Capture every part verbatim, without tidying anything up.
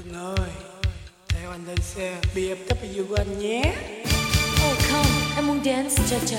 Cưng ơi, theo anh lên xe bê em vê của anh nhé. Oh không, em muốn dance cha cha.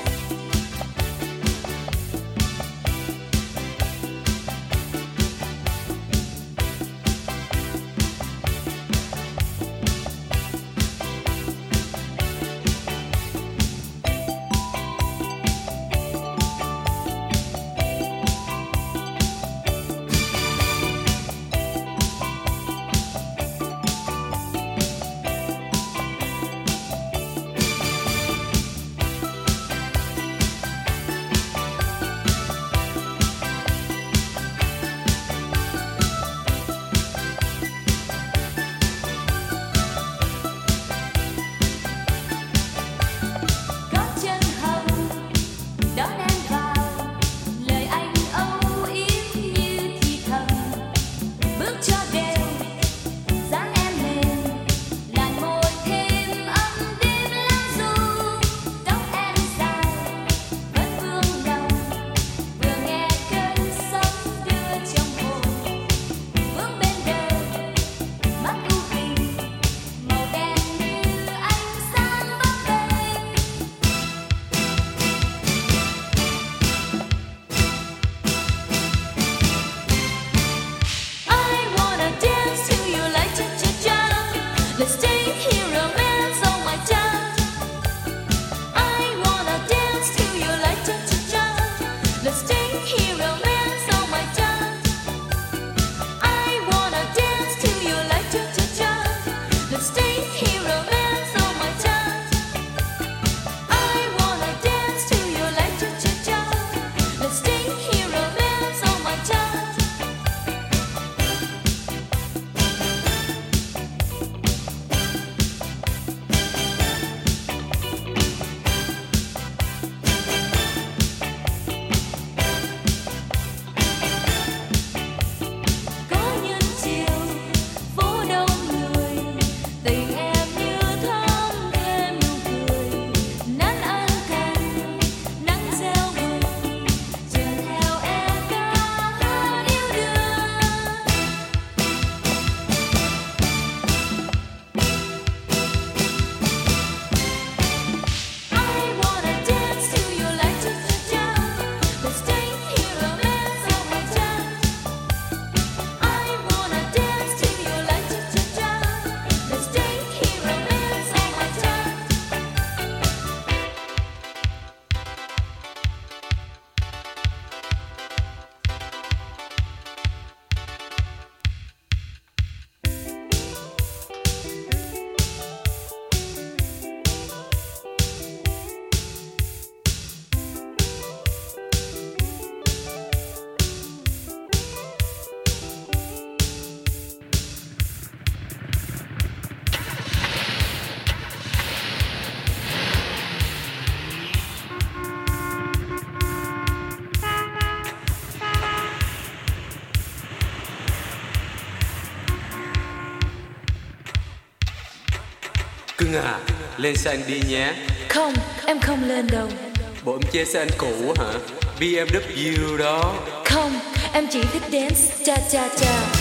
Cưng à, lên xe anh đi nhé. Không, em không lên đâu. Bộ em chê xe anh cũ hả? bê em vê đó. Không, em chỉ thích dance cha cha cha.